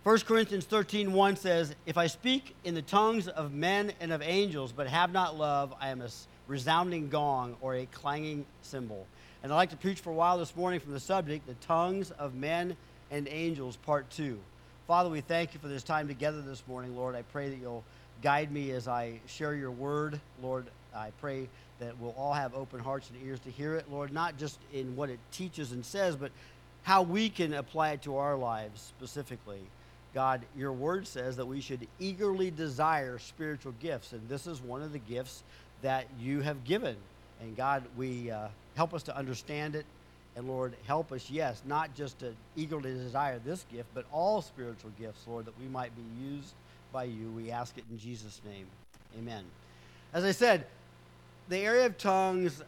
1 Corinthians 13:1 says, "If I speak in the tongues of men and of angels, but have not love, I am a resounding gong or a clanging cymbal." And I'd like to preach for a while this morning from the subject, the tongues of men and angels, part 2. Father, we thank you for this time together this morning, Lord. I pray that you'll guide me as I share your word. Lord, I pray that we'll all have open hearts and ears to hear it, Lord, not just in what it teaches and says, but how we can apply it to our lives specifically. God, your word says that we should eagerly desire spiritual gifts, and this is one of the gifts that you have given. And God, we help us to understand it, and Lord, help us, yes, not just to eagerly desire this gift, but all spiritual gifts, Lord, that we might be used by you. We ask it in Jesus' name. Amen. As I said, the area of tongues,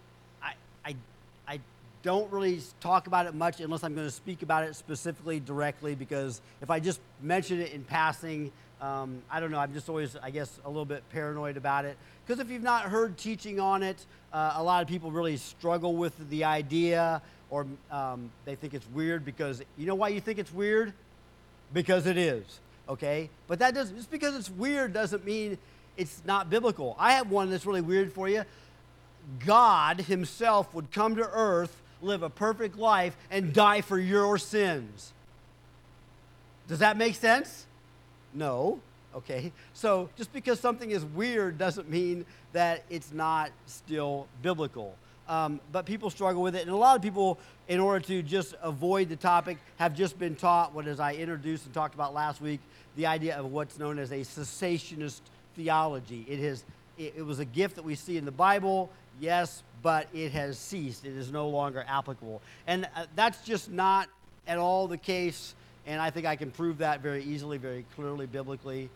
I don't really talk about it much unless I'm going to speak about it specifically, directly, because if I just mention it in passing, I don't know, I'm just always, I guess, a little bit paranoid about it. Because if you've not heard teaching on it, a lot of people really struggle with the idea, or they think it's weird because, you know why you think it's weird? Because it is, okay? But that doesn't, just because it's weird doesn't mean it's not biblical. I have one that's really weird for you. God himself would come to earth, live a perfect life, and die for your sins. Does that make sense? No. Okay. So just because something is weird doesn't mean that it's not still biblical. But people struggle with it. And a lot of people, in order to just avoid the topic, have just been taught what, as I introduced and talked about last week, the idea of what's known as a cessationist theology. It was a gift that we see in the Bible, yes, but it has ceased. It is no longer applicable. And that's just not at all the case, and I think I can prove that very easily, very clearly, biblically.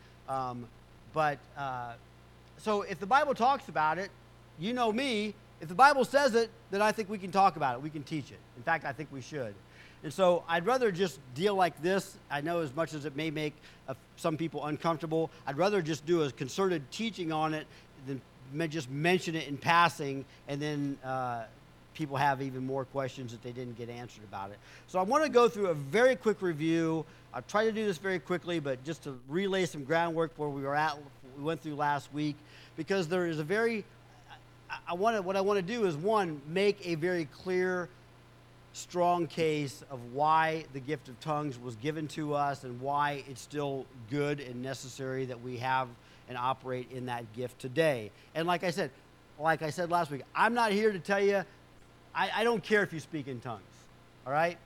So if the Bible talks about it, you know me, if the Bible says it, then I think we can talk about it. We can teach it. In fact, I think we should. And so I'd rather just deal like this. I know as much as it may make some people uncomfortable, I'd rather just do a concerted teaching on it than just mention it in passing, and then people have even more questions that they didn't get answered about it. So I want to go through a very quick review. I'll try to do this very quickly, but just to relay some groundwork where we went through last week, because there is what I want to do is, one, make a very clear, strong case of why the gift of tongues was given to us and why it's still good and necessary that we have and operate in that gift today. And like I said last week, I'm not here to tell you, I don't care if you speak in tongues, all right?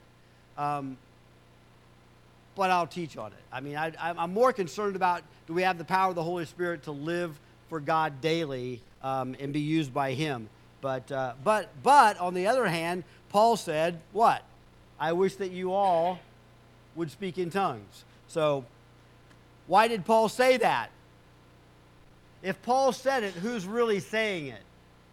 But I'll teach on it. I mean, I'm more concerned about, do we have the power of the Holy Spirit to live for God daily and be used by him? But on the other hand, Paul said, what? I wish that you all would speak in tongues. So why did Paul say that? If Paul said it, who's really saying it?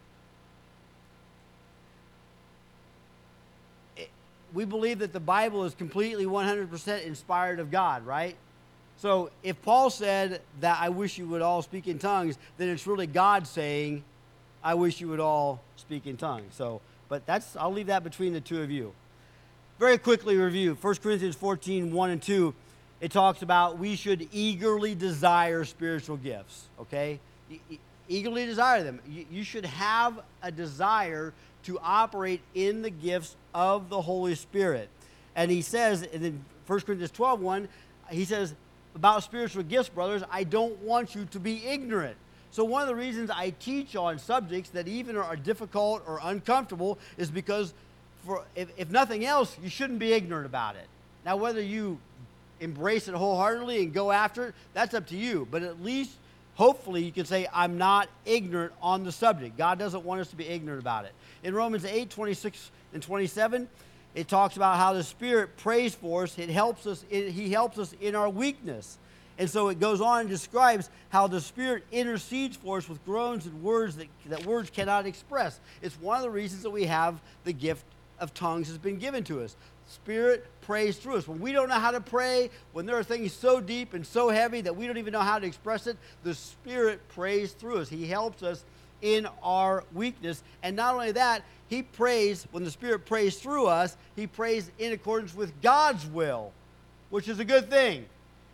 We believe that the Bible is completely 100% inspired of God, right? So if Paul said that I wish you would all speak in tongues, then it's really God saying, I wish you would all speak in tongues. So, but I'll leave that between the two of you. Very quickly review. 1 Corinthians 14:1 and 2. It talks about we should eagerly desire spiritual gifts, okay? Eagerly desire them. You should have a desire to operate in the gifts of the Holy Spirit. And he says, in 1 Corinthians 12:1, he says, about spiritual gifts, brothers, I don't want you to be ignorant. So one of the reasons I teach on subjects that even are difficult or uncomfortable is because, if nothing else, you shouldn't be ignorant about it. Now, whether you embrace it wholeheartedly and go after it, that's up to you. But at least, hopefully, you can say, I'm not ignorant on the subject. God doesn't want us to be ignorant about it. In Romans 8:26 and 27, it talks about how the Spirit prays for us. He helps us in our weakness. And so it goes on and describes how the Spirit intercedes for us with groans and words that words cannot express. It's one of the reasons that we have the gift of tongues has been given to us. Spirit prays through us. When we don't know how to pray, when there are things so deep and so heavy that we don't even know how to express it, the Spirit prays through us. He helps us in our weakness. And not only that, he prays, when the Spirit prays through us, he prays in accordance with God's will, which is a good thing.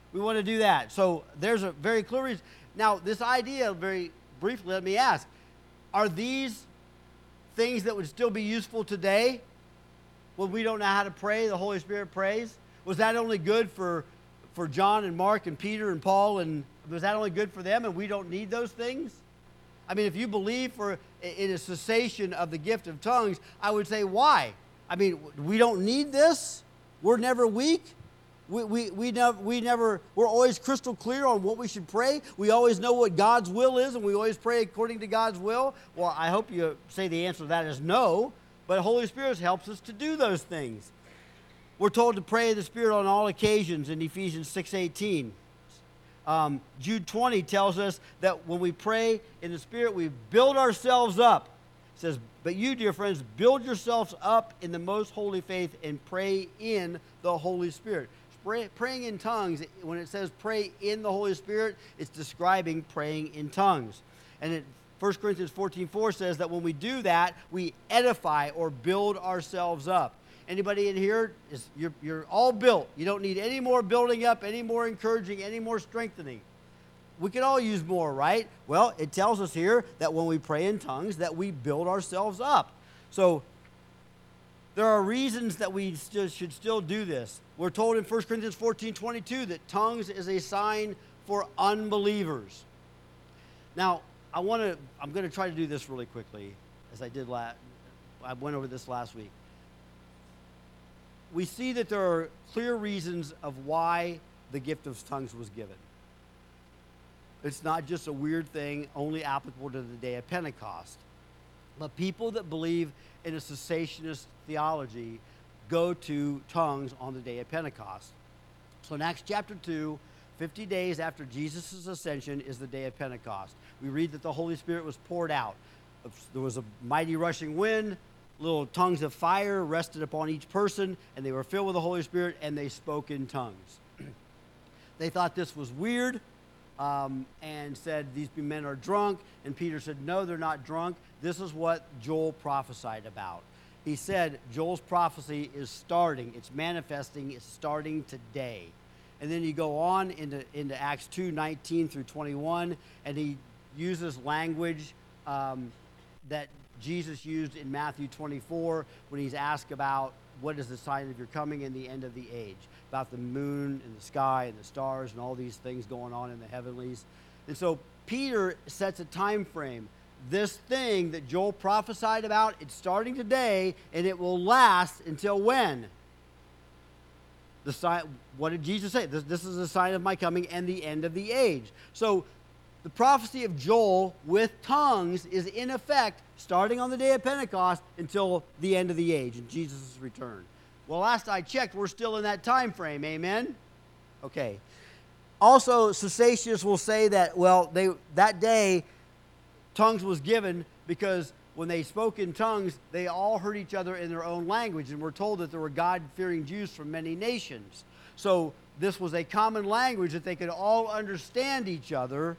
We want to do that. So there's a very clear reason. Now, this idea, very briefly, let me ask, are these things that would still be useful today when we don't know how to pray, the Holy Spirit prays? Was that only good for John and Mark and Peter and Paul, and was that only good for them and we don't need those things? I mean, if you believe in a cessation of the gift of tongues, I would say, why? I mean, we don't need this? We're never weak? We're always crystal clear on what we should pray. We always know what God's will is, and we always pray according to God's will. Well, I hope you say the answer to that is no, but Holy Spirit helps us to do those things. We're told to pray in the Spirit on all occasions in Ephesians 6:18. Jude 20 tells us that when we pray in the Spirit, we build ourselves up. It says, but you, dear friends, build yourselves up in the most holy faith and pray in the Holy Spirit. Praying in tongues, when it says pray in the Holy Spirit, it's describing praying in tongues. And 1 Corinthians 14:4 says that when we do that, we edify or build ourselves up. Anybody in here, you're all built. You don't need any more building up, any more encouraging, any more strengthening. We could all use more, right? Well, it tells us here that when we pray in tongues, that we build ourselves up. So there are reasons that we should still do this. We're told in 1 Corinthians 14:22 that tongues is a sign for unbelievers. Now, I'm going to try to do this really quickly, as I did I went over this last week. We see that there are clear reasons of why the gift of tongues was given. It's not just a weird thing only applicable to the day of Pentecost. But people that believe in a cessationist theology go to tongues on the day of Pentecost. So in Acts chapter 2, 50 days after Jesus' ascension is the day of Pentecost. We read that the Holy Spirit was poured out. There was a mighty rushing wind, little tongues of fire rested upon each person, and they were filled with the Holy Spirit, and they spoke in tongues. They thought this was weird and said, these men are drunk. And Peter said, no, they're not drunk. This is what Joel prophesied about. He said, Joel's prophecy is starting. It's manifesting. It's starting today. And then you go on into Acts 2:19 through 21, and he uses language that Jesus used in Matthew 24 when he's asked about what is the sign of your coming and the end of the age, about the moon and the sky and the stars and all these things going on in the heavenlies. And so Peter sets a time frame. This thing that Joel prophesied about, it's starting today, and it will last until when? The sign. What did Jesus say? This is a sign of my coming and the end of the age. So the prophecy of Joel with tongues is in effect starting on the day of Pentecost until the end of the age and Jesus' return. Well, last I checked, we're still in that time frame. Amen? Okay. Also, cessationists will say that, well, that day tongues was given because when they spoke in tongues, they all heard each other in their own language, and we're told that there were God-fearing Jews from many nations. So this was a common language that they could all understand each other.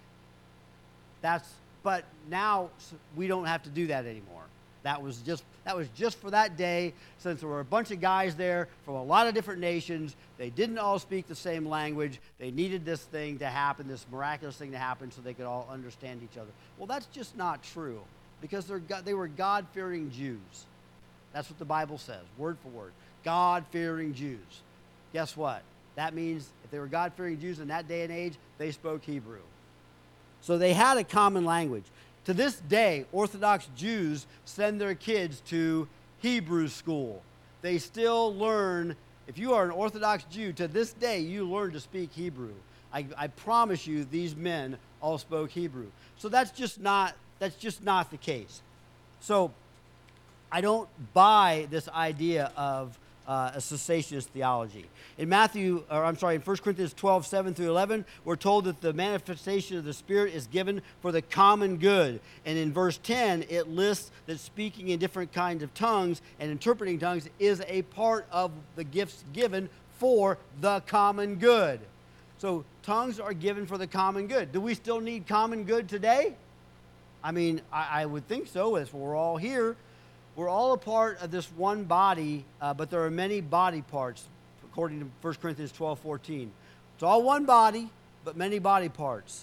But now we don't have to do that anymore. That was just for that day, since there were a bunch of guys there from a lot of different nations. They didn't all speak the same language. They needed this thing to happen, this miraculous thing to happen, so they could all understand each other. Well, that's just not true, because they were God-fearing Jews. That's what the Bible says, word for word. God-fearing Jews. Guess what? That means if they were God-fearing Jews in that day and age, they spoke Hebrew. So they had a common language. To this day, Orthodox Jews send their kids to Hebrew school. They still learn, if you are an Orthodox Jew, to this day you learn to speak Hebrew. I promise you these men all spoke Hebrew. So that's just not the case. So I don't buy this idea of a cessationist theology. In 1 Corinthians 12, 7 through 11, we're told that the manifestation of the Spirit is given for the common good. And in verse 10, it lists that speaking in different kinds of tongues and interpreting tongues is a part of the gifts given for the common good. So tongues are given for the common good. Do we still need common good today? I mean, I would think so, as we're all here. We're all a part of this one body, but there are many body parts, according to 1 Corinthians 12:14. It's all one body, but many body parts.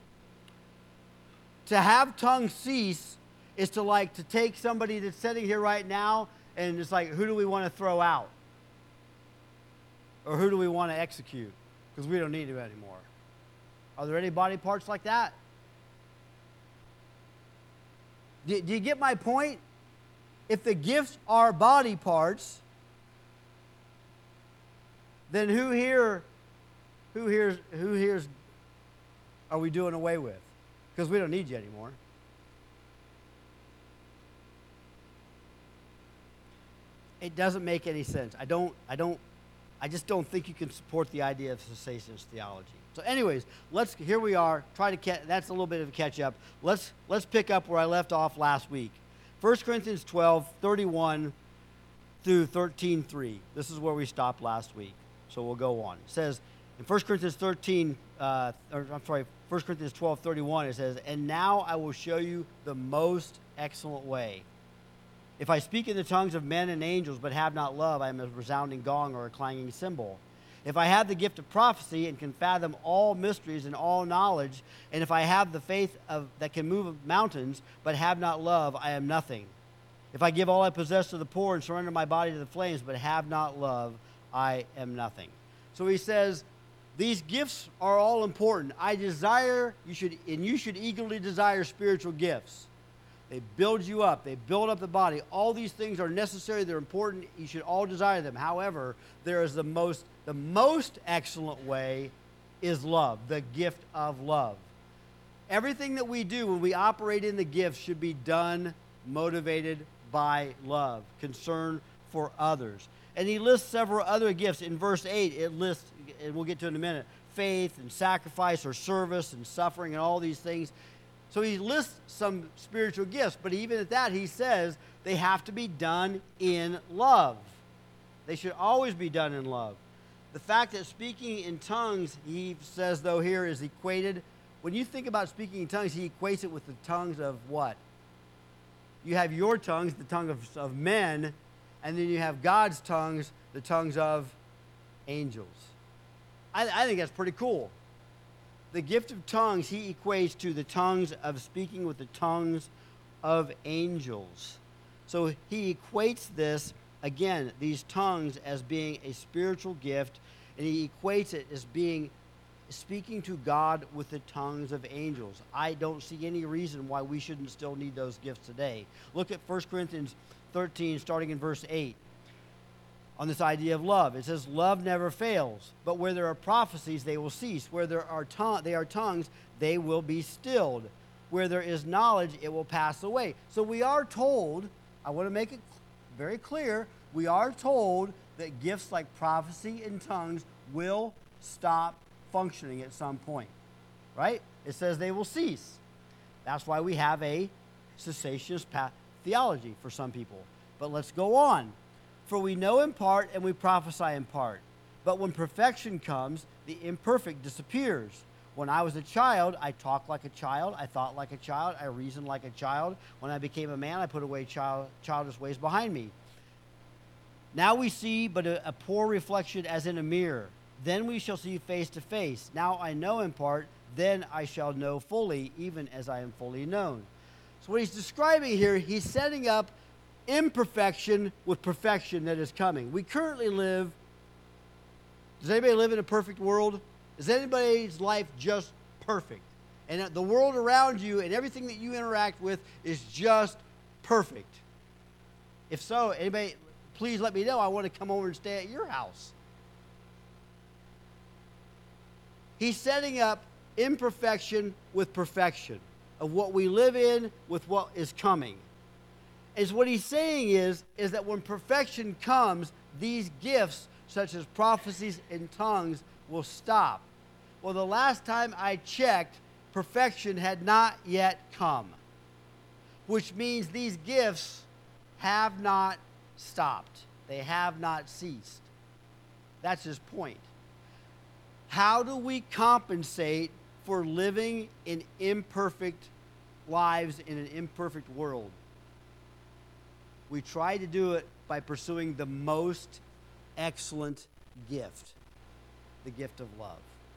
To have tongues cease is to take somebody that's sitting here right now and it's like, who do we want to throw out? Or who do we want to execute? Because we don't need it anymore. Are there any body parts like that? Do you get my point? If the gifts are body parts, then who here are we doing away with? Because we don't need you anymore. It doesn't make any sense. I just don't think you can support the idea of cessationist theology. So anyways, here we are. That's a little bit of a catch up. Let's pick up where I left off last week. 1 Corinthians 12, 31 through 13:3. This is where we stopped last week. So we'll go on. It says in 1 Corinthians 1 Corinthians 12, 31, it says, "And now I will show you the most excellent way. If I speak in the tongues of men and angels, but have not love, I am a resounding gong or a clanging cymbal. If I have the gift of prophecy and can fathom all mysteries and all knowledge, and if I have the faith that can move mountains, but have not love, I am nothing. If I give all I possess to the poor and surrender my body to the flames, but have not love, I am nothing." So he says, these gifts are all important. You should eagerly desire spiritual gifts. They build you up. They build up the body. All these things are necessary. They're important. You should all desire them. However, there is the most excellent way is love, the gift of love. Everything that we do when we operate in the gifts should be done motivated by love, concern for others. And he lists several other gifts. In verse 8, it lists, and we'll get to it in a minute, faith and sacrifice or service and suffering and all these things. So he lists some spiritual gifts, but even at that, he says they have to be done in love. They should always be done in love. The fact that speaking in tongues, he says, though, here is equated. When you think about speaking in tongues, he equates it with the tongues of what? You have your tongues, the tongue of men, and then you have God's tongues, the tongues of angels. I think that's pretty cool. The gift of tongues he equates to the tongues of speaking with the tongues of angels. So he equates this, again, these tongues as being a spiritual gift, and he equates it as being speaking to God with the tongues of angels. I don't see any reason why we shouldn't still need those gifts today. Look at 1 Corinthians 13, starting in verse 8. On this idea of love. It says, "Love never fails, but where there are prophecies, they will cease. Where they are tongues, they will be stilled. Where there is knowledge, it will pass away." So we are told, I want to make it very clear, we are told that gifts like prophecy and tongues will stop functioning at some point. Right? It says they will cease. That's why we have a cessationist theology for some people. But let's go on. "For we know in part and we prophesy in part. But when perfection comes, the imperfect disappears. When I was a child, I talked like a child, I thought like a child, I reasoned like a child. When I became a man, I put away childish ways behind me. Now we see but a poor reflection as in a mirror. Then we shall see face to face. Now I know in part, then I shall know fully, even as I am fully known." So what he's describing here, he's setting up imperfection with perfection that is coming. We currently live, does anybody live in a perfect world? Is anybody's life just perfect? And the world around you and everything that you interact with is just perfect? If so, anybody, please let me know. I want to come over and stay at your house. He's setting up imperfection with perfection of what we live in with what is coming. Is what he's saying is that when perfection comes, these gifts, such as prophecies and tongues, will stop. Well, the last time I checked, perfection had not yet come, which means these gifts have not stopped. They have not ceased. That's his point. How do we compensate for living in imperfect lives in an imperfect world? We try to do it by pursuing the most excellent gift, the gift of love.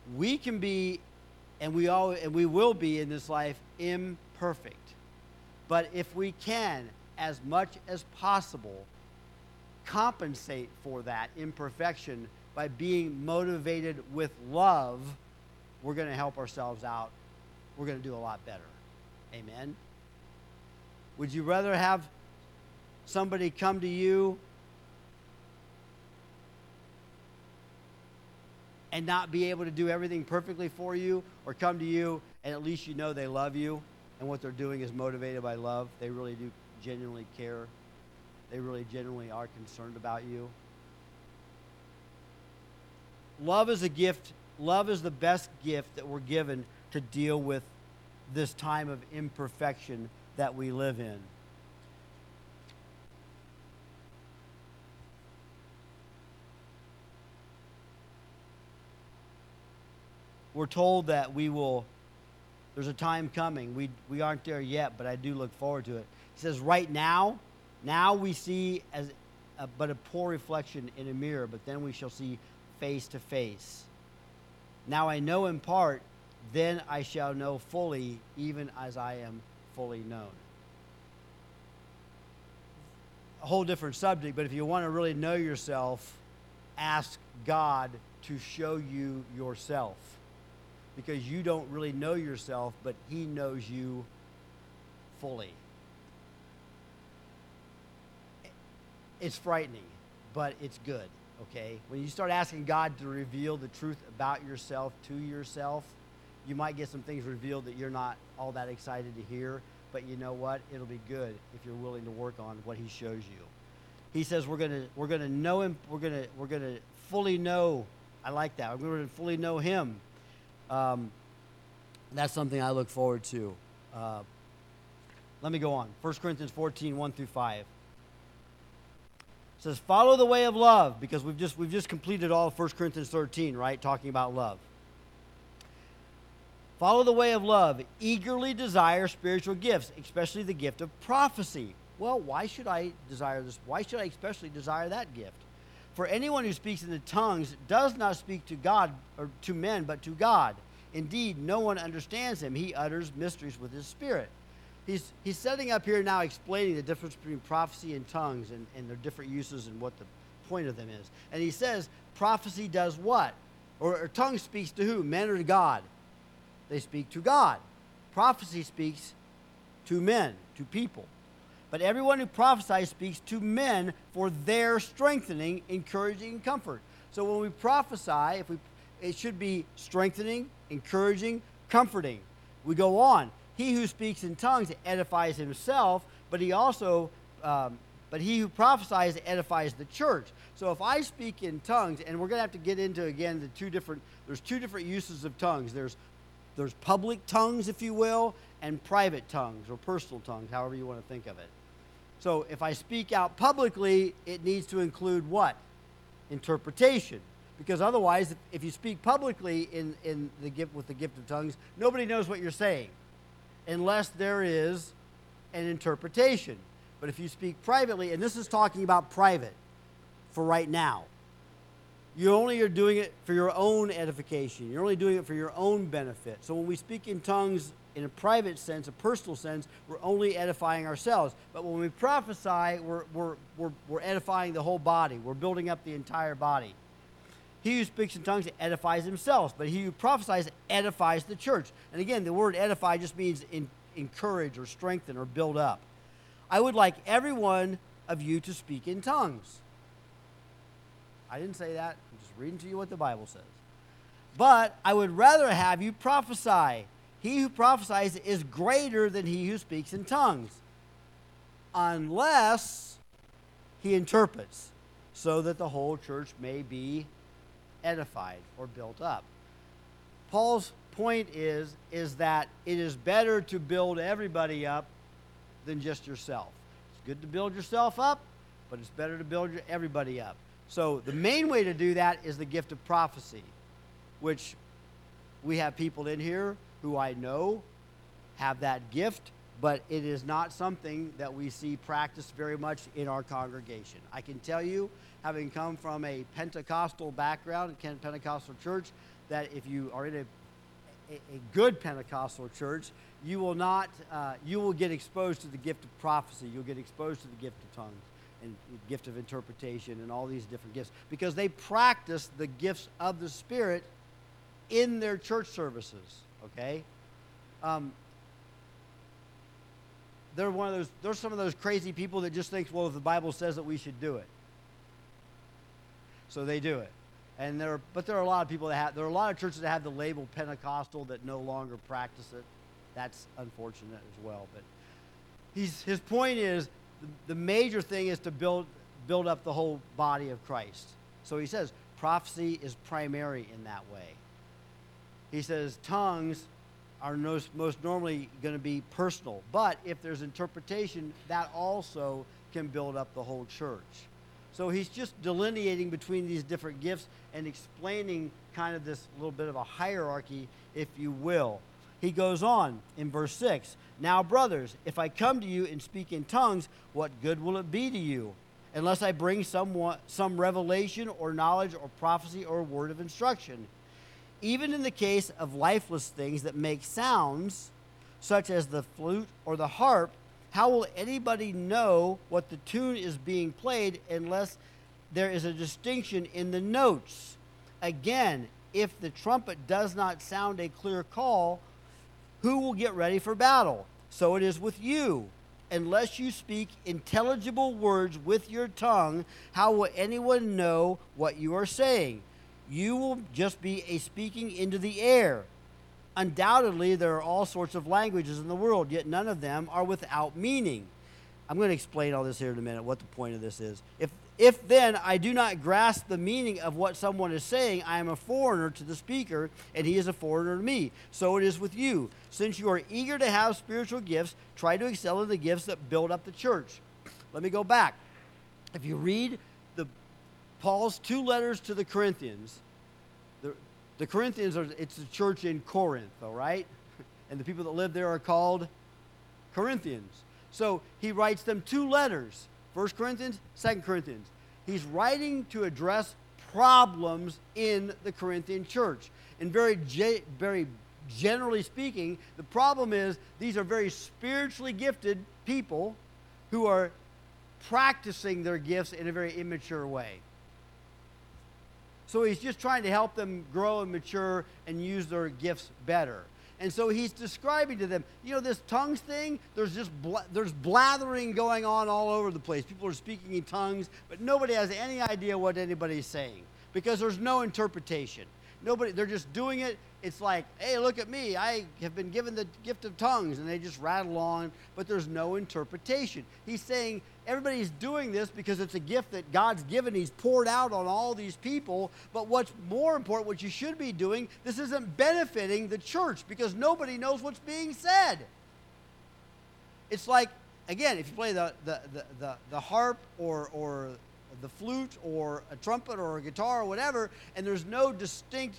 We can be, and we will be in this life, imperfect. But if we can, as much as possible, compensate for that imperfection by being motivated with love, we're going to help ourselves out. We're going to do a lot better. Amen? Would you rather have somebody come to you and not be able to do everything perfectly for you, or come to you and at least you know they love you and what they're doing is motivated by love? They really do genuinely care. They really genuinely are concerned about you. Love is a gift. Love is the best gift that we're given to deal with this time of imperfection that we live in. We're told that there's a time coming. We aren't there yet, but I do look forward to it. He says, right now we see but a poor reflection in a mirror, but then we shall see face to face. Now I know in part, then I shall know fully, even as I am fully known. A whole different subject, but if you want to really know yourself, ask God to show you yourself. Because you don't really know yourself, but He knows you fully. It's frightening, but it's good, okay? When you start asking God to reveal the truth about yourself to yourself, you might get some things revealed that you're not all that excited to hear, but you know what? It'll be good if you're willing to work on what He shows you. He says we're gonna know Him. We're gonna fully know. I like that. We're gonna fully know Him. That's something I look forward to. Let me go on. 1 Corinthians 14, 1 through 5. It says, follow the way of love, because we've just completed all of 1 Corinthians 13, right? Talking about love. Follow the way of love. Eagerly desire spiritual gifts, especially the gift of prophecy. Well, why should I desire this? Why should I especially desire that gift? For anyone who speaks in the tongues does not speak to God or to men, but to God. Indeed, no one understands him. He utters mysteries with his spirit. He's setting up here now explaining the difference between prophecy and tongues and their different uses and what the point of them is. And he says prophecy does what? Or tongue speaks to who? Men or to God? They speak to God. Prophecy speaks to men, to people. But everyone who prophesies speaks to men for their strengthening, encouraging, and comfort. So when we prophesy, it should be strengthening, encouraging, comforting. We go on. He who speaks in tongues edifies himself, but he who prophesies edifies the church. So if I speak in tongues, and we're going to have to get into again there's two different uses of tongues. There's public tongues, if you will, and private tongues or personal tongues, however you want to think of it. So if I speak out publicly, it needs to include what? Interpretation. Because otherwise, if you speak publicly with the gift of tongues, nobody knows what you're saying unless there is an interpretation. But if you speak privately, and this is talking about private for right now, you only are doing it for your own edification. You're only doing it for your own benefit. So when we speak in tongues in a private sense, a personal sense, we're only edifying ourselves. But when we prophesy, we're edifying the whole body. We're building up the entire body. He who speaks in tongues edifies himself, but he who prophesies edifies the church. And again, the word edify just means encourage or strengthen or build up. I would like every one of you to speak in tongues. I didn't say that. I'm just reading to you what the Bible says. But I would rather have you prophesy. He who prophesies is greater than he who speaks in tongues, unless he interprets, so that the whole church may be edified or built up. Paul's point is that it is better to build everybody up than just yourself. It's good to build yourself up, but it's better to build everybody up. So the main way to do that is the gift of prophecy, which we have people in here who I know have that gift, but it is not something that we see practiced very much in our congregation. I can tell you, having come from a Pentecostal background, a Pentecostal church, that if you are in a good Pentecostal church, you will get exposed to the gift of prophecy. You'll get exposed to the gift of tongues and the gift of interpretation and all these different gifts, because they practice the gifts of the Spirit in their church services. Okay, they're some of those crazy people that just think, well, if the Bible says that we should do it, so they do it. And there are a lot of people there are a lot of churches that have the label Pentecostal that no longer practice it. That's unfortunate as well. But his point is, the major thing is to build up the whole body of Christ. So he says prophecy is primary in that way. He says tongues are most normally going to be personal. But if there's interpretation, that also can build up the whole church. So he's just delineating between these different gifts and explaining kind of this little bit of a hierarchy, if you will. He goes on in verse 6, "Now, brothers, if I come to you and speak in tongues, what good will it be to you, unless I bring some revelation or knowledge or prophecy or word of instruction? Even in the case of lifeless things that make sounds, such as the flute or the harp, how will anybody know what the tune is being played unless there is a distinction in the notes? Again, if the trumpet does not sound a clear call, who will get ready for battle? So it is with you. Unless you speak intelligible words with your tongue, how will anyone know what you are saying? You will just be a speaking into the air. Undoubtedly, there are all sorts of languages in the world, yet none of them are without meaning." I'm going to explain all this here in a minute, what the point of this is. If then I do not grasp the meaning of what someone is saying, I am a foreigner to the speaker, and he is a foreigner to me. So it is with you. Since you are eager to have spiritual gifts, try to excel in the gifts that build up the church. Let me go back. If you read Paul's 2 letters to the Corinthians, the Corinthians, it's a church in Corinth, all right? And the people that live there are called Corinthians. So he writes them 2 letters, 1 Corinthians, 2 Corinthians. He's writing to address problems in the Corinthian church. And very generally speaking, the problem is these are very spiritually gifted people who are practicing their gifts in a very immature way. So he's just trying to help them grow and mature and use their gifts better. And so he's describing to them, this tongues thing, there's blathering going on all over the place. People are speaking in tongues, but nobody has any idea what anybody's saying because there's no interpretation. They're just doing it. It's like, hey, look at me. I have been given the gift of tongues, and they just rattle on, but there's no interpretation. He's saying everybody's doing this because it's a gift that God's given. He's poured out on all these people, but what's more important, what you should be doing, this isn't benefiting the church because nobody knows what's being said. It's like, again, if you play the harp or the flute or a trumpet or a guitar or whatever, and there's no distinct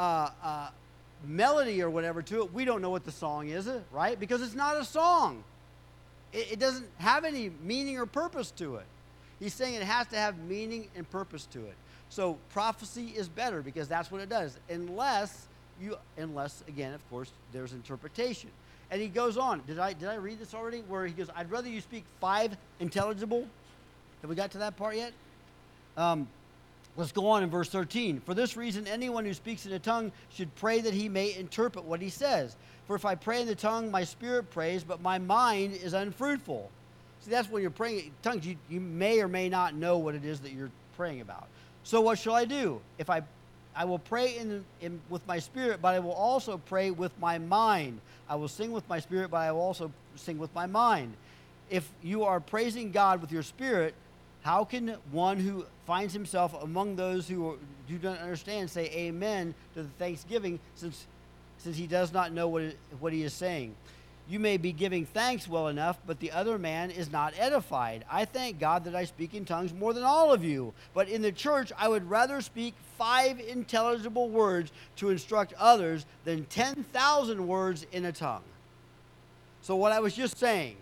melody or whatever to it, we don't know what the song is, right? Because it's not a song. It doesn't have any meaning or purpose to it. He's saying it has to have meaning and purpose to it. So prophecy is better because that's what it does, unless again, of course, there's interpretation. And he goes on. Did I read this already? Where he goes, I'd rather you speak 5 intelligible. Have we got to that part yet? Let's go on in verse 13. "For this reason, anyone who speaks in a tongue should pray that he may interpret what he says. For if I pray in the tongue, my spirit prays, but my mind is unfruitful." See, that's when you're praying in tongues. You may or may not know what it is that you're praying about. "So what shall I do? If I will pray with my spirit, but I will also pray with my mind. I will sing with my spirit, but I will also sing with my mind. If you are praising God with your spirit, how can one who finds himself among those who don't understand say amen to the thanksgiving since he does not know what he is saying? You may be giving thanks well enough, but the other man is not edified. I thank God that I speak in tongues more than all of you. But in the church, I would rather speak 5 intelligible words to instruct others than 10,000 words in a tongue." So what I was just saying,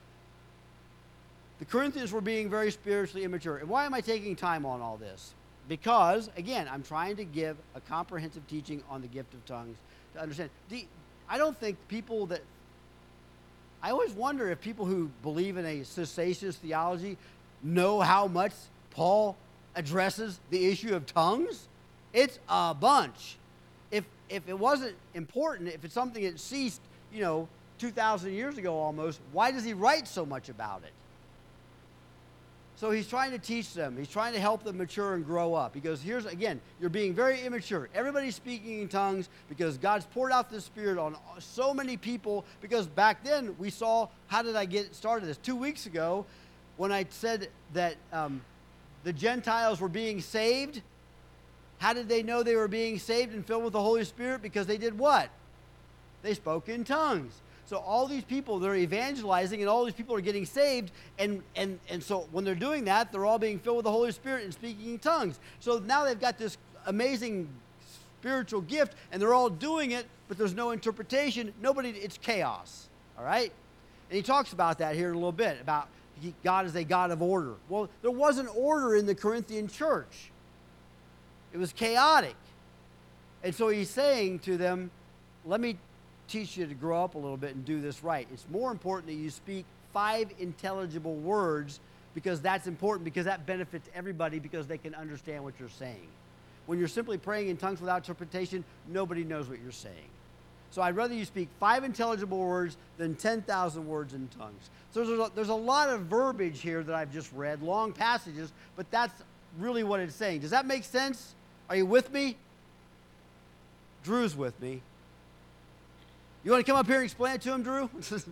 the Corinthians were being very spiritually immature. And why am I taking time on all this? Because, again, I'm trying to give a comprehensive teaching on the gift of tongues to understand. I don't think people that... I always wonder if people who believe in a cessationist theology know how much Paul addresses the issue of tongues. It's a bunch. If it wasn't important, if it's something that ceased, 2,000 years ago almost, why does he write so much about it? So he's trying to teach them. He's trying to help them mature and grow up. Because here's, again, you're being very immature. Everybody's speaking in tongues because God's poured out the Spirit on so many people. Because back then we saw, how did I get started this? 2 weeks ago when I said that the Gentiles were being saved. How did they know they were being saved and filled with the Holy Spirit? Because they did what? They spoke in tongues. So all these people, they're evangelizing, and all these people are getting saved, and so when they're doing that, they're all being filled with the Holy Spirit and speaking in tongues. So now they've got this amazing spiritual gift, and they're all doing it, but there's no interpretation. It's chaos, all right? And he talks about that here in a little bit, about God is a God of order. Well, there wasn't order in the Corinthian church. It was chaotic. And so he's saying to them, let me teach you to grow up a little bit and do this right. It's more important that you speak 5 intelligible words, because that's important, because that benefits everybody, because they can understand what you're saying. When you're simply praying in tongues without interpretation, nobody knows what you're saying. So I'd rather you speak 5 intelligible words than 10,000 words in tongues. So there's a lot of verbiage here that I've just read, long passages, but that's really what it's saying. Does that make sense? Are you with me? Drew's with me. You want to come up here and explain it to him, Drew?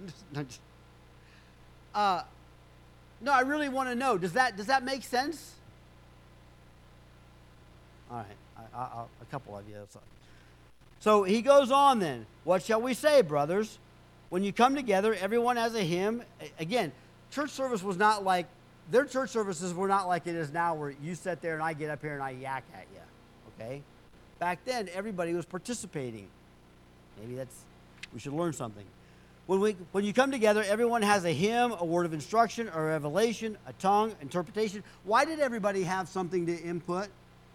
No, I really want to know. Does that make sense? All right, a couple of you. So he goes on then. What shall we say, brothers? When you come together, everyone has a hymn. Again, church service was not like, their church services were not like it is now, where you sit there and I get up here and I yak at you. Okay? Back then, everybody was participating. Maybe we should learn something. When you come together, everyone has a hymn, a word of instruction, a revelation, a tongue, interpretation. Why did everybody have something to input?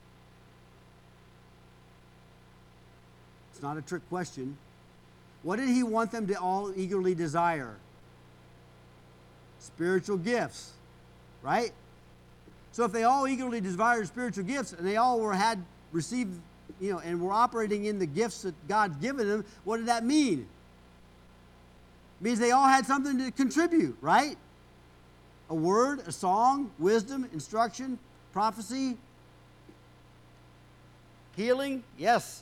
It's not a trick question. What did he want them to all eagerly desire? Spiritual gifts, right? So if they all eagerly desired spiritual gifts, and they all had received, and were operating in the gifts that God's given them, what did that mean? It means they all had something to contribute, right? A word, a song, wisdom, instruction, prophecy, healing, yes.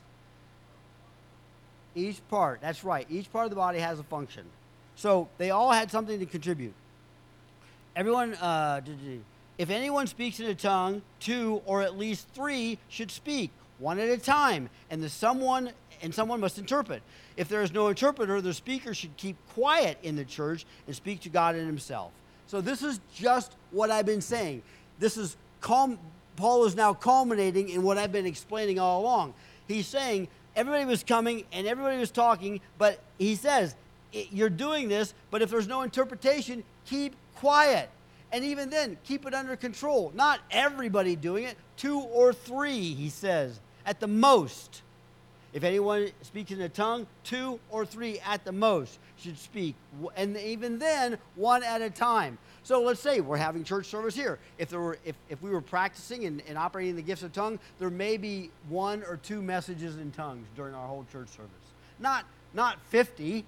Each part, that's right. Each part of the body has a function. So they all had something to contribute. Everyone, if anyone speaks in a tongue, 2 or at least 3 should speak, one at a time, and someone must interpret. If there is no interpreter, the speaker should keep quiet in the church and speak to God in himself. So this is just what I've been saying. Paul is now culminating in what I've been explaining all along. He's saying everybody was coming and everybody was talking, but he says, you're doing this, but if there's no interpretation, keep quiet. And even then, keep it under control. Not everybody doing it. 2 or 3, he says, at the most. If anyone speaks in a tongue, 2 or 3 at the most should speak. And even then, 1 at a time. So let's say we're having church service here. If we were practicing and operating the gifts of tongue, there may be 1 or 2 messages in tongues during our whole church service. Not 50.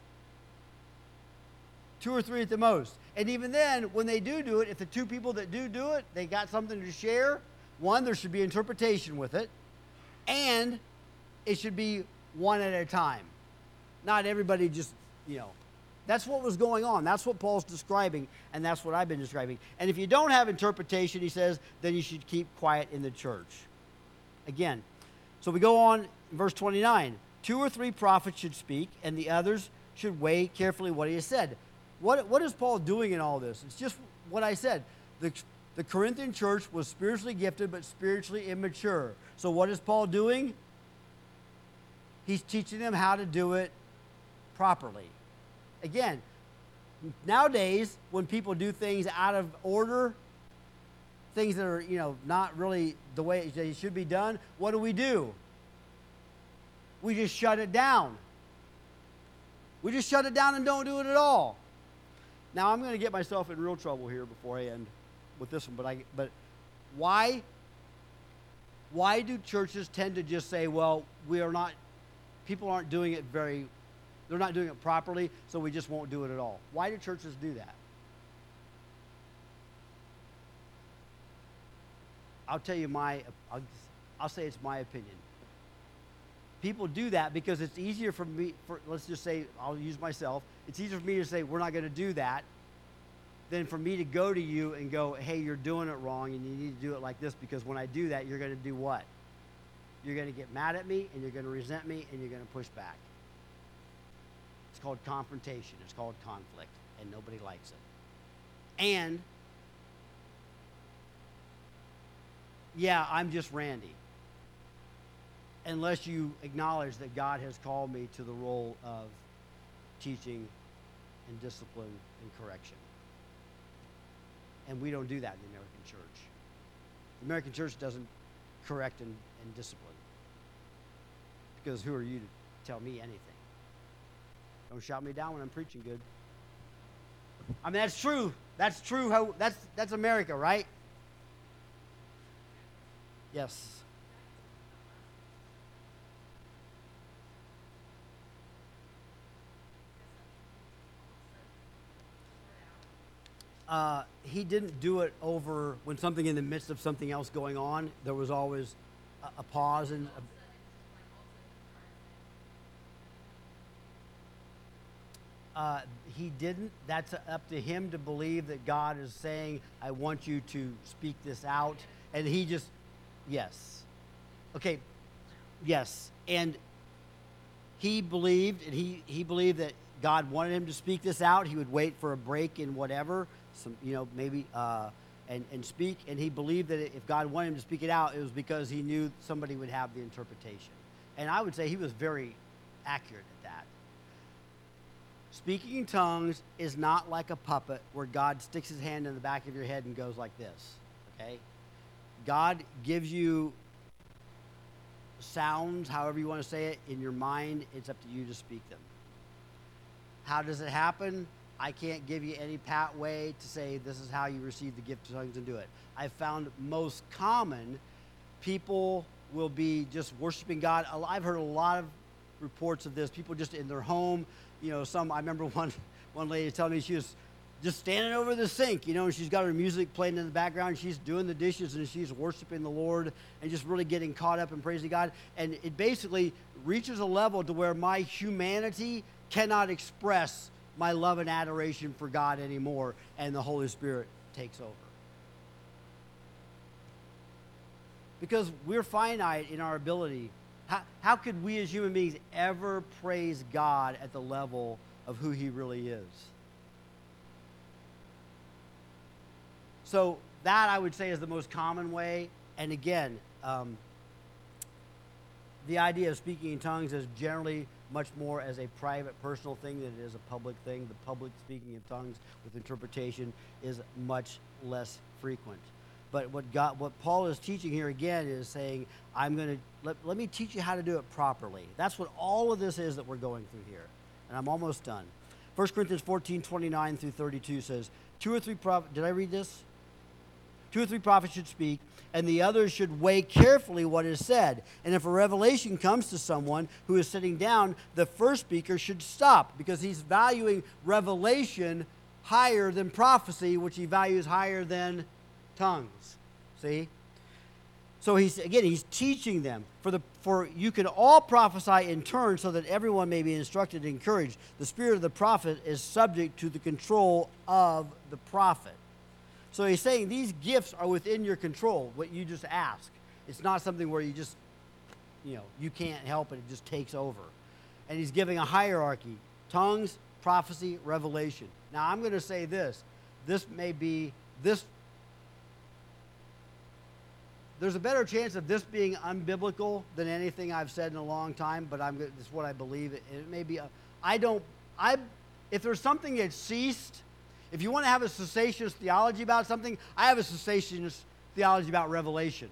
2 or 3 at the most. And even then, when they do it, if the 2 people that do it, they got something to share, 1, there should be interpretation with it, and it should be 1 at a time. Not everybody just, That's what was going on. That's what Paul's describing, and that's what I've been describing. And if you don't have interpretation, he says, then you should keep quiet in the church. Again, so we go on, verse 29. 2 or 3 prophets should speak, and the others should weigh carefully what he has said. What is Paul doing in all this? It's just what I said. The Corinthian church was spiritually gifted but spiritually immature. So what is Paul doing? He's teaching them how to do it properly. again, nowadays, when people do things out of order, things that are, not really the way they should be done, what do? We just shut it down. We just shut it down and don't do it at all. Now, I'm going to get myself in real trouble here before I end with this one, but why do churches tend to just say, well, people aren't doing it they're not doing it properly, so we just won't do it at all? Why do churches do that? I'll tell you I'll say it's my opinion. People do that because it's easier for me, let's just say, I'll use myself, it's easier for me to say, we're not going to do that, than for me to go to you and go, hey, you're doing it wrong and you need to do it like this, because when I do that, you're going to do what? You're going to get mad at me and you're going to resent me and you're going to push back. It's called confrontation. It's called conflict, and nobody likes it. And, yeah, I'm just Randy. Unless you acknowledge that God has called me to the role of teaching and discipline and correction. And we don't do that in the American church. The American church doesn't correct and discipline. Because who are you to tell me anything? Don't shout me down when I'm preaching good. I mean, that's true. That's true. That's America, right? Yes. He didn't do it over when something in the midst of something else going on. There was always a pause and he didn't. That's up to him to believe that God is saying, I want you to speak this out. And he just, yes. Okay, yes. And he believed, he believed that God wanted him to speak this out. He would wait for a break in whatever, maybe, and speak. And he believed that if God wanted him to speak it out, it was because he knew somebody would have the interpretation. And I would say he was very accurate at that. Speaking in tongues is not like a puppet where God sticks his hand in the back of your head and goes like this, okay? God gives you sounds, however you want to say it, in your mind. It's up to you to speak them. How does it happen? I can't give you any pat way to say this is how you receive the gift of tongues and do it. I've found most common, people will be just worshiping God. I've heard a lot of reports of this. People just in their home, I remember one lady telling me she was just standing over the sink, and she's got her music playing in the background. She's doing the dishes and she's worshiping the Lord and just really getting caught up in praising God. And it basically reaches a level to where my humanity cannot express my love and adoration for God anymore, and the Holy Spirit takes over. Because we're finite in our ability. How could we as human beings ever praise God at the level of who he really is? So that, I would say, is the most common way. And again, the idea of speaking in tongues is generally much more as a private, personal thing than it is a public thing. The public speaking in tongues with interpretation is much less frequent. But what Paul is teaching here again is saying, let me teach you how to do it properly. That's what all of this is that we're going through here. And I'm almost done. 1 Corinthians 14:29 through 32 says, 2 or 3 prophets, did I read this? 2 or 3 prophets should speak, and the others should weigh carefully what is said. And if a revelation comes to someone who is sitting down, the first speaker should stop, because he's valuing revelation higher than prophecy, which he values higher than tongues. See? So he's teaching them. For you can all prophesy in turn, so that everyone may be instructed and encouraged. The spirit of the prophet is subject to the control of the prophet. So he's saying these gifts are within your control, what you just ask. It's not something where you just, you can't help it, it just takes over. And he's giving a hierarchy: tongues, prophecy, revelation. Now I'm going to say this. There's a better chance of this being unbiblical than anything I've said in a long time, but it's what I believe. It may be. if there's something that ceased, if you want to have a cessationist theology about something, I have a cessationist theology about revelation.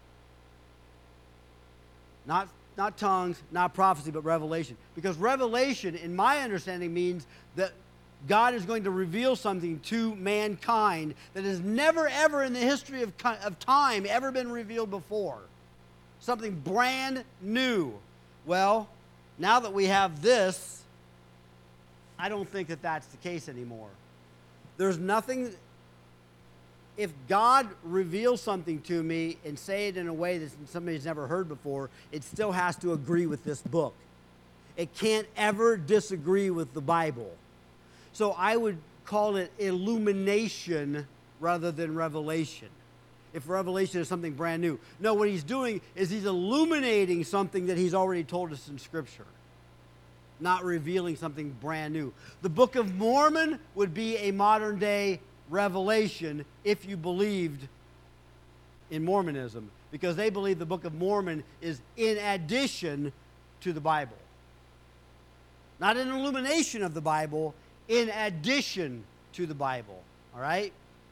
Not tongues, not prophecy, but revelation. Because revelation, in my understanding, means that God is going to reveal something to mankind that has never, ever in the history of time ever been revealed before. Something brand new. Well, now that we have this, I don't think that that's the case anymore. There's nothing, if God reveals something to me and say it in a way that somebody's never heard before, it still has to agree with this book. It can't ever disagree with the Bible. So I would call it illumination rather than revelation. If revelation is something brand new. No, what he's doing is he's illuminating something that he's already told us in Scripture, not revealing something brand new. The Book of Mormon would be a modern day revelation if you believed in Mormonism, because they believe the Book of Mormon is in addition to the Bible. Not an illumination of the Bible, in addition to the Bible. All right?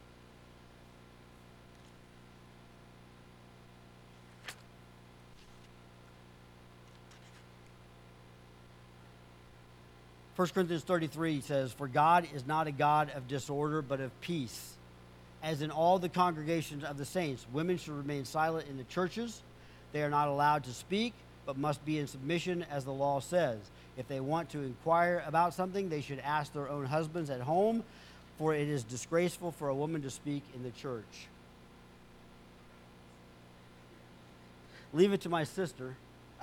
First Corinthians 33 says, "For God is not a God of disorder, but of peace. As in all the congregations of the saints, women should remain silent in the churches. They are not allowed to speak, but must be in submission, as the law says. If they want to inquire about something, they should ask their own husbands at home, for it is disgraceful for a woman to speak in the church." Leave it to my sister.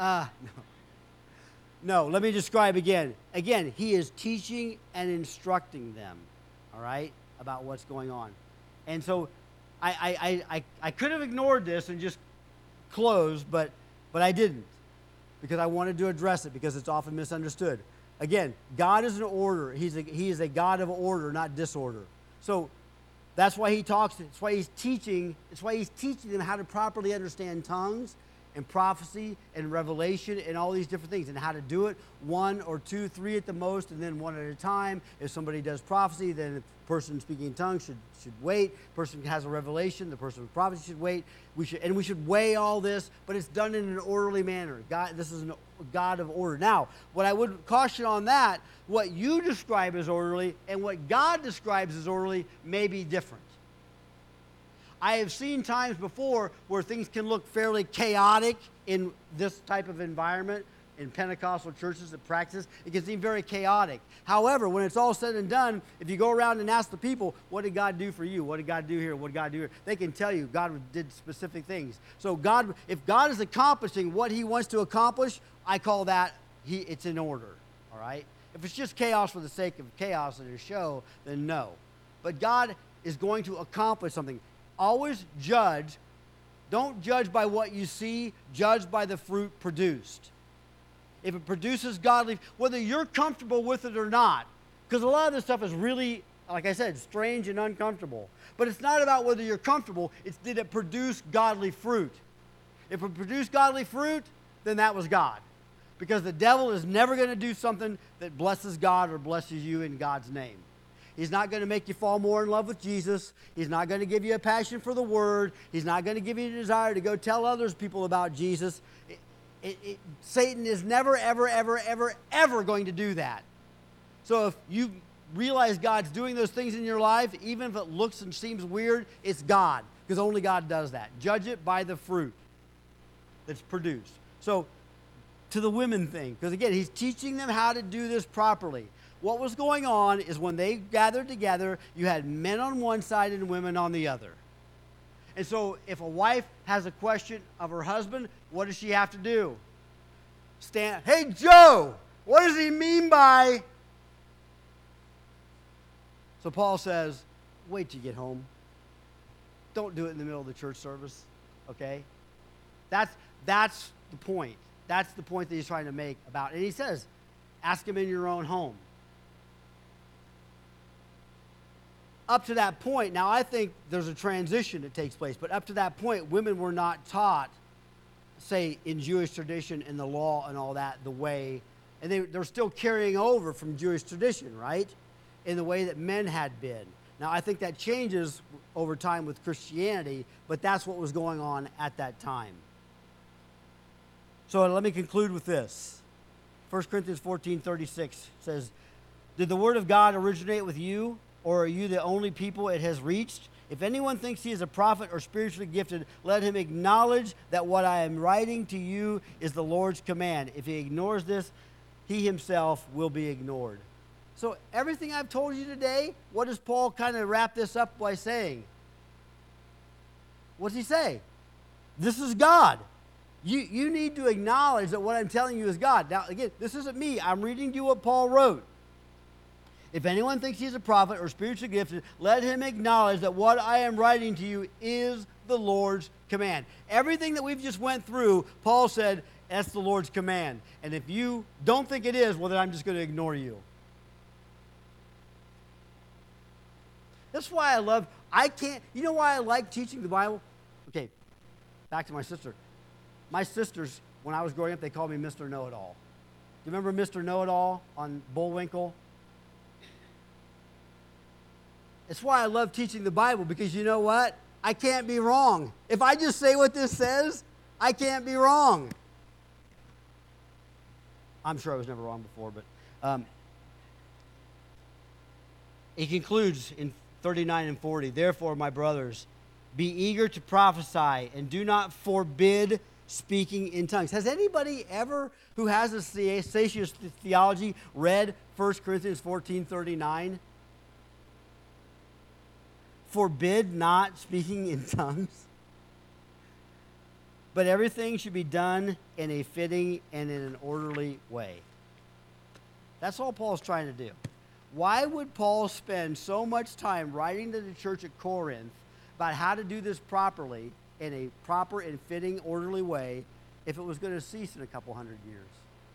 No, let me describe again. Again, he is teaching and instructing them, all right, about what's going on. And so I could have ignored this and just closed, but I didn't, because I wanted to address it, because it's often misunderstood. Again, God is an order. He is a God of order, not disorder. So that's why he talks. That's why he's teaching. It's why he's teaching them how to properly understand tongues and prophecy and revelation and all these different things, and how to do it, 1 or 2, 3 at the most, and then one at a time. If somebody does prophecy, then the person speaking in tongues should wait. The person who has a revelation, the person with prophecy should wait. We should weigh all this, but it's done in an orderly manner. This is a God of order. Now, what I would caution on that, what you describe as orderly and what God describes as orderly may be different. I have seen times before where things can look fairly chaotic in this type of environment, in Pentecostal churches that practice. It can seem very chaotic. However, when it's all said and done, if you go around and ask the people, what did God do for you? What did God do here? What did God do here? They can tell you God did specific things. So if God is accomplishing what he wants to accomplish, I call that it's in order. All right? If it's just chaos for the sake of chaos and a show, then no. But God is going to accomplish something. Always judge. Don't judge by what you see. Judge by the fruit produced. If it produces godly, whether you're comfortable with it or not, because a lot of this stuff is really, like I said, strange and uncomfortable. But it's not about whether you're comfortable. It's did it produce godly fruit. If it produced godly fruit, then that was God. Because the devil is never going to do something that blesses God or blesses you in God's name. He's not going to make you fall more in love with Jesus. He's not going to give you a passion for the Word. He's not going to give you a desire to go tell others people about Jesus. Satan is never, ever, ever, ever, ever going to do that. So if you realize God's doing those things in your life, even if it looks and seems weird, it's God, because only God does that. Judge it by the fruit that's produced. So to the women thing, because again, he's teaching them how to do this properly. What was going on is when they gathered together, you had men on one side and women on the other. And so if a wife has a question of her husband, what does she have to do? Stand, "Hey, Joe, what does he mean by?" So Paul says, wait till you get home. Don't do it in the middle of the church service, okay? That's the point. That's the point that he's trying to make about it. And he says, ask him in your own home. Up to that point, now I think there's a transition that takes place, but up to that point, women were not taught, say, in Jewish tradition and the law and all that, the way And they're still carrying over from Jewish tradition, right? In the way that men had been. Now, I think that changes over time with Christianity, but that's what was going on at that time. So let me conclude with this. 1 Corinthians 14:36 says, "Did the word of God originate with you, or are you the only people it has reached? If anyone thinks he is a prophet or spiritually gifted, let him acknowledge that what I am writing to you is the Lord's command. If he ignores this, he himself will be ignored." So everything I've told you today, what does Paul kind of wrap this up by saying? What's he say? This is God. You need to acknowledge that what I'm telling you is God. Now, again, this isn't me. I'm reading to you what Paul wrote. If anyone thinks he's a prophet or spiritually gifted, let him acknowledge that what I am writing to you is the Lord's command. Everything that we've just went through, Paul said, that's the Lord's command. And if you don't think it is, well, then I'm just going to ignore you. That's why you know why I like teaching the Bible? Okay, back to my sister. My sisters, when I was growing up, they called me Mr. Know-It-All. Do you remember Mr. Know-It-All on Bullwinkle? That's why I love teaching the Bible, because you know what? I can't be wrong. If I just say what this says, I can't be wrong. I'm sure I was never wrong before, but he concludes in 39 and 40, "Therefore, my brothers, be eager to prophesy and do not forbid speaking in tongues." Has anybody ever who has a satious theology read 1 Corinthians 14:39? Forbid not speaking in tongues. But everything should be done in a fitting and in an orderly way. That's all Paul's trying to do. Why would Paul spend so much time writing to the church at Corinth about how to do this properly in a proper and fitting, orderly way if it was going to cease in a couple hundred years?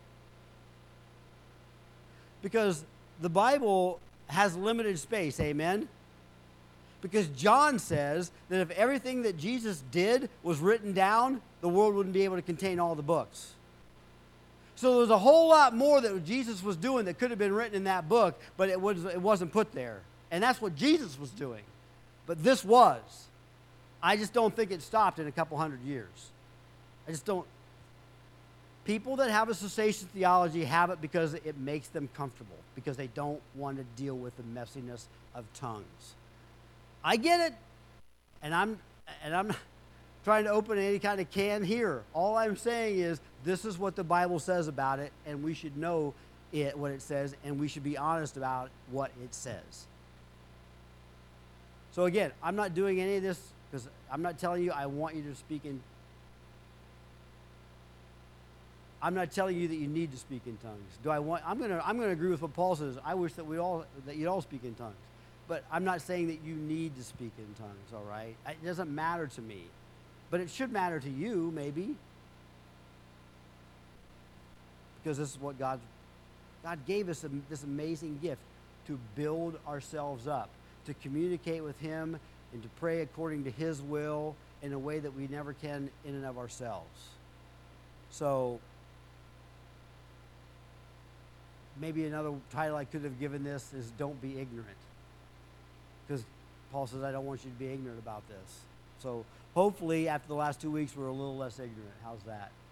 Because the Bible has limited space, amen? Because John says that if everything that Jesus did was written down, the world wouldn't be able to contain all the books. So there's a whole lot more that Jesus was doing that could have been written in that book, but it wasn't put there. And that's what Jesus was doing. But this was. I just don't think it stopped in a couple hundred years. I just don't. People that have a cessation theology have it because it makes them comfortable, because they don't want to deal with the messiness of tongues. I get it, and I'm not trying to open any kind of can here. All I'm saying is this is what the Bible says about it, and we should know what it says, and we should be honest about what it says. So again, I'm not doing any of this because I'm not telling you I want you to speak in. I'm not telling you that you need to speak in tongues. I'm going to agree with what Paul says. I wish that you'd all speak in tongues. But I'm not saying that you need to speak in tongues, all right? It doesn't matter to me. But it should matter to you, maybe. Because this is what God gave us this amazing gift to build ourselves up, to communicate with Him, and to pray according to His will in a way that we never can in and of ourselves. So maybe another title I could have given this is "Don't Be Ignorant." Because Paul says, I don't want you to be ignorant about this. So hopefully after the last 2 weeks, we're a little less ignorant. How's that?